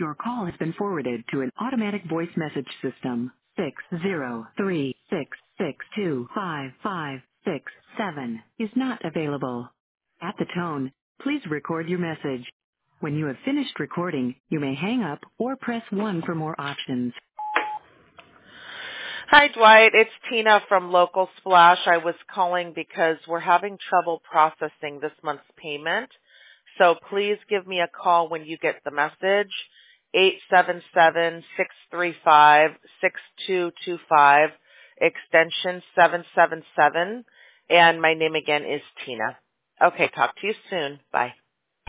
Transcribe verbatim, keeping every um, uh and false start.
Your call has been forwarded to an automatic voice message system. Six zero three six six two five five six seven is not available. At the tone, please record your message. When you have finished recording, you may hang up or press one for more options. Hi, Dwight. It's Tina from Local Splash. I was calling because we're having trouble processing this month's payment. So please give me a call when you get the message. eight seven seven, six three five, six two two five, extension seven seven seven. And my name again is Tina. Okay, talk to you soon. Bye.